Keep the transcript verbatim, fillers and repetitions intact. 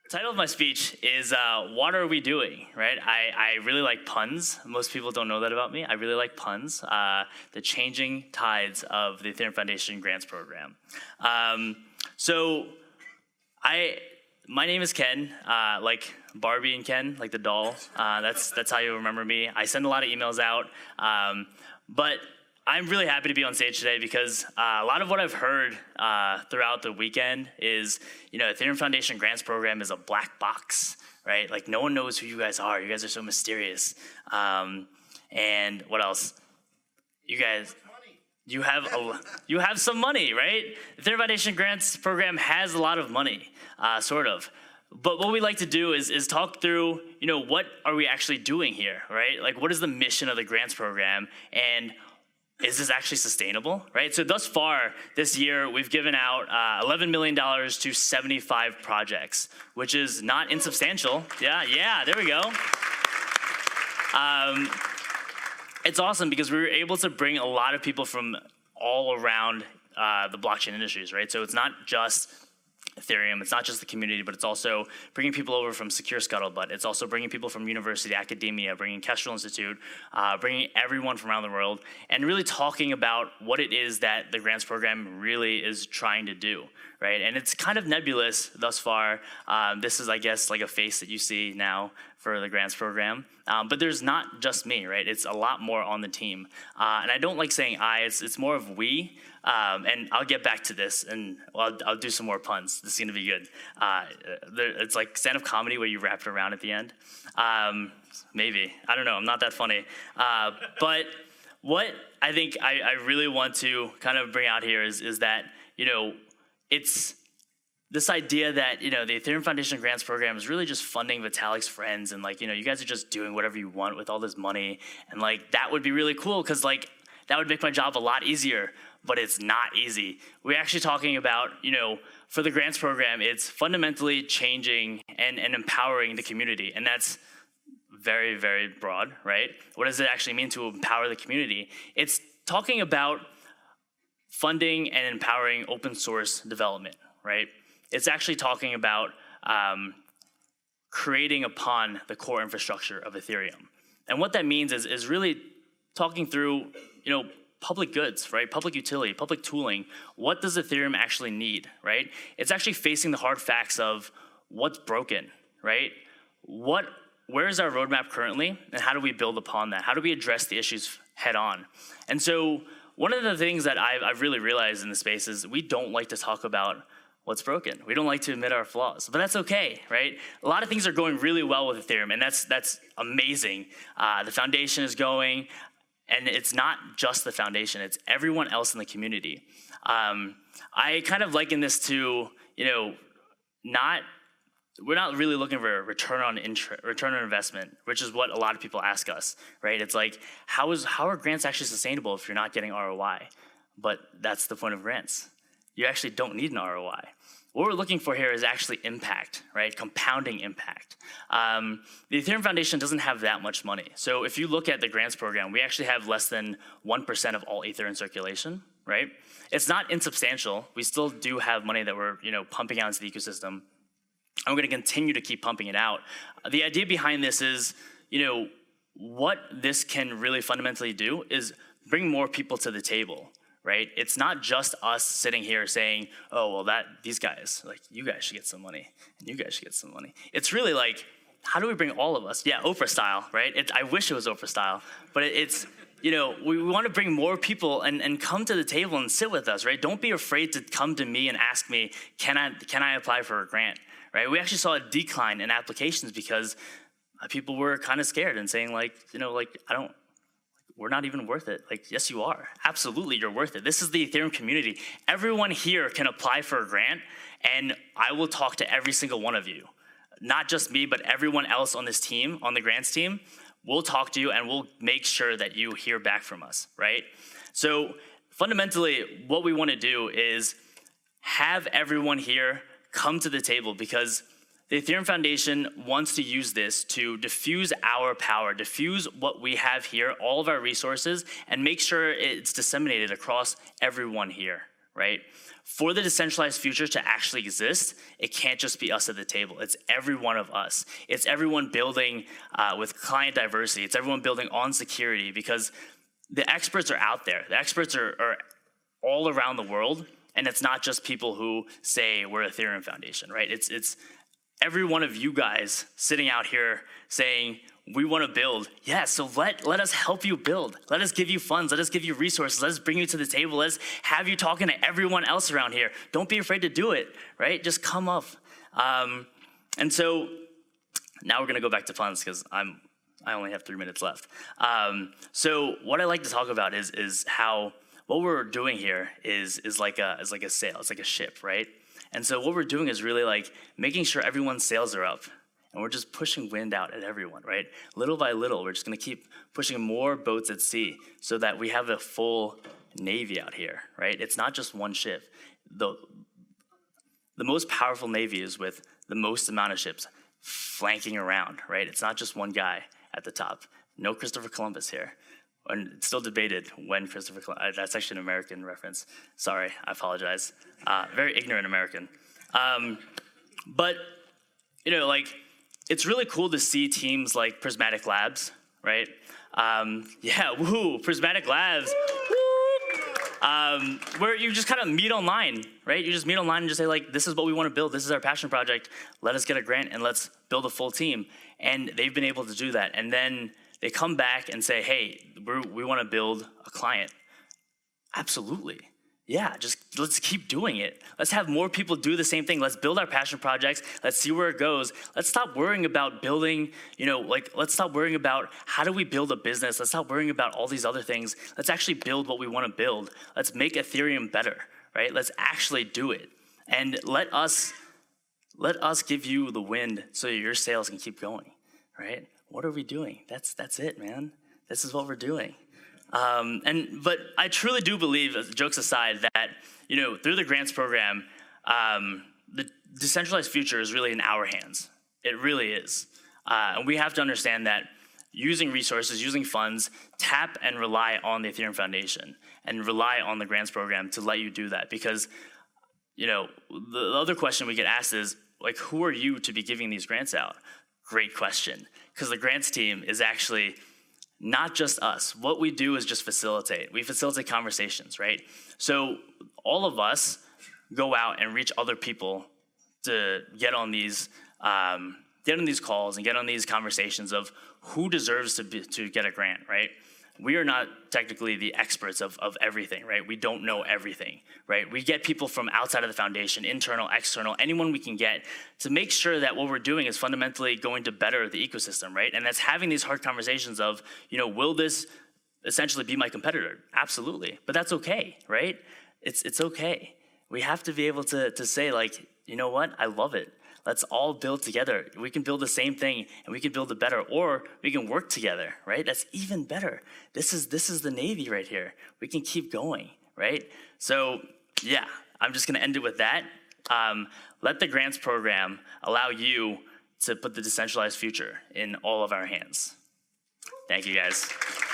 Title of my speech is uh, What Are We Doing, right? I, I really like puns. Most people don't know that about me. I really like puns. Uh, the changing tides of the Ethereum Foundation grants program. Um, so I, my name is Ken, uh, like Barbie and Ken, like the doll. Uh, that's, that's how you remember me. I send a lot of emails out, um, but I'm really happy to be on stage today because uh, a lot of what I've heard uh, throughout the weekend is, you know, Ethereum Foundation Grants Program is a black box, right? Like no one knows who you guys are. You guys are so mysterious. Um, and what else? You guys, you have a, you have some money, right? Ethereum Foundation Grants Program has a lot of money, uh, sort of. But what we like to do is, is talk through, you know, what are we actually doing here, right? Like what is the mission of the grants program, and is this actually sustainable, right? So thus far this year, we've given out uh, eleven million dollars to seventy-five projects, which is not insubstantial. Yeah, yeah, there we go. Um, it's awesome because we were able to bring a lot of people from all around uh, the blockchain industries, right? So it's not just Ethereum, it's not just the community, but it's also bringing people over from Secure Scuttlebutt. It's also bringing people from university, academia, bringing Kestrel Institute, uh, bringing everyone from around the world, and really talking about what it is that the grants program really is trying to do, right? And it's kind of nebulous thus far. Um, this is, I guess, like a face that you see now for the grants program. Um, but there's not just me, right? It's a lot more on the team. Uh, and I don't like saying I, it's, it's more of we. Um, and I'll get back to this, and well, I'll, I'll do some more puns. This is gonna be good. Uh, there, it's like stand-up comedy where you wrap it around at the end. Um, maybe, I don't know, I'm not that funny. Uh, but what I think I, I really want to kind of bring out here is, is that, you know, it's this idea that, you know, the Ethereum Foundation Grants Program is really just funding Vitalik's friends, and like, you know, you guys are just doing whatever you want with all this money, and like, that would be really cool, because like, that would make my job a lot easier. But it's not easy. We're actually talking about, you know, for the grants program, it's fundamentally changing and, and empowering the community. And that's very, very broad, right? What does it actually mean to empower the community? It's talking about funding and empowering open source development, right? It's actually talking about um, creating upon the core infrastructure of Ethereum. And what that means is, is really talking through, you know, public goods, right? Public utility, public tooling. What does Ethereum actually need, right? It's actually facing the hard facts of what's broken, right? What, where is our roadmap currently, and how do we build upon that? How do we address the issues head on? And so one of the things that I've, I've really realized in the space is we don't like to talk about what's broken. We don't like to admit our flaws, but that's okay, right? A lot of things are going really well with Ethereum, and that's, that's amazing. Uh, the foundation is going. And it's not just the foundation, it's everyone else in the community. Um, I kind of liken this to, you know, not, we're not really looking for a return on interest, return on investment, which is what a lot of people ask us, right? It's like, how is how are grants actually sustainable if you're not getting R O I? But that's the point of grants. You actually don't need an R O I. What we're looking for here is actually impact, right? Compounding impact. Um, the Ethereum Foundation doesn't have that much money. So if you look at the grants program, we actually have less than one percent of all Ether in circulation, right? It's not insubstantial. We still do have money that we're, you know, pumping out into the ecosystem. And we're gonna continue to keep pumping it out. The idea behind this is, you know, what this can really fundamentally do is bring more people to the table. Right? It's not just us sitting here saying, oh, well, that these guys, like, you guys should get some money, and you guys should get some money. It's really like, how do we bring all of us? Yeah, Oprah style, right? It, I wish it was Oprah style, but it, it's, you know, we, we want to bring more people and, and come to the table and sit with us, right? Don't be afraid to come to me and ask me, can I, can I apply for a grant, right? We actually saw a decline in applications because people were kind of scared and saying like, you know, like, I don't, we're not even worth it. Like, yes, you are. Absolutely, you're worth it. This is the Ethereum community. Everyone here can apply for a grant, and I will talk to every single one of you. Not just me, but everyone else on this team, on the grants team, we'll talk to you, and we'll make sure that you hear back from us, right? So fundamentally, what we want to do is have everyone here come to the table, because the Ethereum Foundation wants to use this to diffuse our power, diffuse what we have here, all of our resources, and make sure it's disseminated across everyone here, right? For the decentralized future to actually exist, it can't just be us at the table. It's every one of us. It's everyone building uh, with client diversity. It's everyone building on security, because the experts are out there. The experts are, are all around the world, and it's not just people who say we're Ethereum Foundation, right? It's, it's every one of you guys sitting out here saying, we want to build. Yeah, so let, let us help you build. Let us give you funds. Let us give you resources. Let us bring you to the table. Let's have you talking to everyone else around here. Don't be afraid to do it, right? Just come up. Um, and so now we're going to go back to funds, because I'm I only have three minutes left. Um, so what I like to talk about is is how what we're doing here is is like a is like a sail. It's like a ship, right? And so what we're doing is really like making sure everyone's sails are up. And we're just pushing wind out at everyone, right? Little by little, we're just gonna keep pushing more boats at sea so that we have a full navy out here, right? It's not just one ship. The, the most powerful navy is with the most amount of ships flanking around, right? It's not just one guy at the top. No Christopher Columbus here. And it's still debated when Christopher Columbus, that's actually an American reference. Sorry, I apologize. Uh, very ignorant American. Um, but, you know, like, it's really cool to see teams like Prismatic Labs, right? Um, yeah, woo, Prismatic Labs, woo! Um, where you just kind of meet online, right? You just meet online and just say, like, this is what we want to build. This is our passion project. Let us get a grant and let's build a full team. And they've been able to do that. And then they come back and say, hey, we're, we want to build a client. Absolutely. Yeah, just let's keep doing it. Let's have more people do the same thing. Let's build our passion projects. Let's see where it goes. Let's stop worrying about building, you know, like, let's stop worrying about how do we build a business. Let's stop worrying about all these other things. Let's actually build what we want to build. Let's make Ethereum better, right? Let's actually do it. And let us, let us give you the wind so your sails can keep going, right? What are we doing? That's, that's it, man. This is what we're doing. Um, and but I truly do believe, jokes aside, that, you know, through the grants program, um, the decentralized future is really in our hands. It really is. Uh, and we have to understand that using resources, using funds, tap and rely on the Ethereum Foundation and rely on the grants program to let you do that. Because, you know, the other question we get asked is, like, who are you to be giving these grants out? Great question. Because the grants team is actually not just us. What we do is just facilitate. We facilitate conversations, right? So all of us go out and reach other people to get on these um, get on these calls and get on these conversations of who deserves to be, to get a grant, right? We are not technically the experts of, of everything, right? We don't know everything, right? We get people from outside of the foundation, internal, external, anyone we can get to make sure that what we're doing is fundamentally going to better the ecosystem, right? And that's having these hard conversations of, you know, will this essentially be my competitor? Absolutely, but that's okay, right? It's, it's okay. We have to be able to, to say, like, you know what, I love it. Let's all build together. We can build the same thing and we can build it better, or we can work together, right? That's even better. This is this is the Navy right here. We can keep going, right? So yeah, I'm just gonna end it with that. Um, let the grants program allow you to put the decentralized future in all of our hands. Thank you, guys.